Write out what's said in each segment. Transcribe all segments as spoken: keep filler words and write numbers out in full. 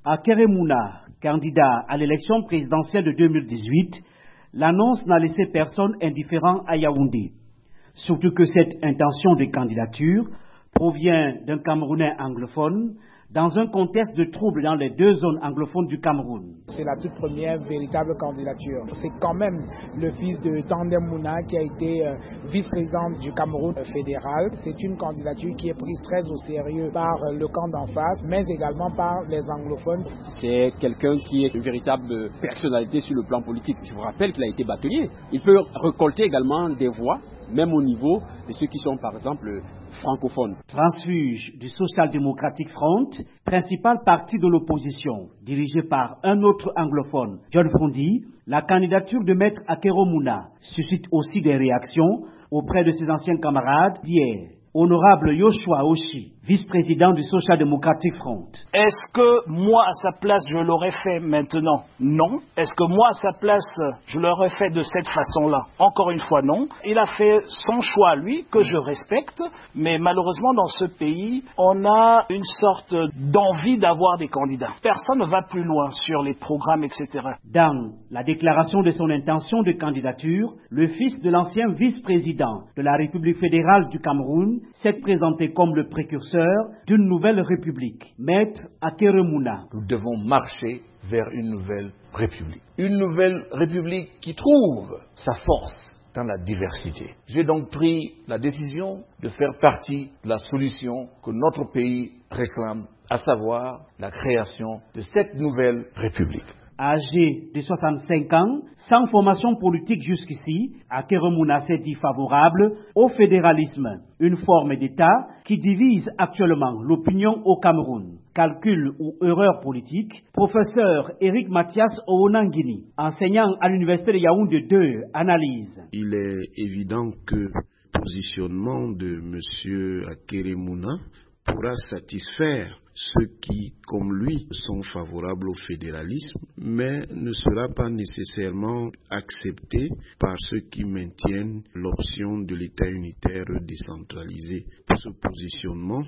Akeremouna, candidat à l'élection présidentielle de deux mille dix-huit, l'annonce n'a laissé personne indifférent à Yaoundé. Surtout que cette intention de candidature provient d'un Camerounais anglophone dans un contexte de troubles dans les deux zones anglophones du Cameroun. C'est la toute première véritable candidature. C'est quand même le fils de Tandem Mouna qui a été euh, vice-président du Cameroun fédéral. C'est une candidature qui est prise très au sérieux par le camp d'en face, mais également par les anglophones. C'est quelqu'un qui est une véritable personnalité sur le plan politique. Je vous rappelle qu'il a été bâtonnier. Il peut récolter également des voix, même au niveau de ceux qui sont par exemple francophones. Transfuge du Social Democratic Front, principal parti de l'opposition, dirigé par un autre anglophone, John Frondi, la candidature de Maître Akeremouna suscite aussi des réactions auprès de ses anciens camarades d'hier. Honorable Yoshua Oshi, vice-président du Social Democratic Front. Est-ce que moi, à sa place, je l'aurais fait maintenant? Non. Est-ce que moi, à sa place, je l'aurais fait de cette façon-là? Encore une fois, non. Il a fait son choix, lui, que je respecte, mais malheureusement, dans ce pays, on a une sorte d'envie d'avoir des candidats. Personne ne va plus loin sur les programmes, et cetera. Dans la déclaration de son intention de candidature, le fils de l'ancien vice-président de la République fédérale du Cameroun s'est présenté comme le précurseur d'une nouvelle république, Maître Akeremouna. Nous devons marcher vers une nouvelle république. Une nouvelle république qui trouve sa force dans la diversité. J'ai donc pris la décision de faire partie de la solution que notre pays réclame, à savoir la création de cette nouvelle république. Âgé de soixante-cinq ans, sans formation politique jusqu'ici, Akeremouna s'est dit favorable au fédéralisme, une forme d'État qui divise actuellement l'opinion au Cameroun. Calcul ou erreur politique, professeur Éric Mathias Oonangini, enseignant à l'université de Yaoundé deux, analyse. Il est évident que le positionnement de M. Akeremouna pourra satisfaire ceux qui, comme lui, sont favorables au fédéralisme, mais ne sera pas nécessairement accepté par ceux qui maintiennent l'option de l'État unitaire décentralisé. Ce positionnement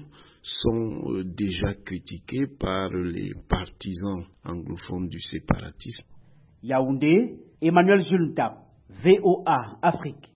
sont déjà critiqués par les partisans anglophones du séparatisme. Yaoundé, Emmanuel Julta, V O A Afrique.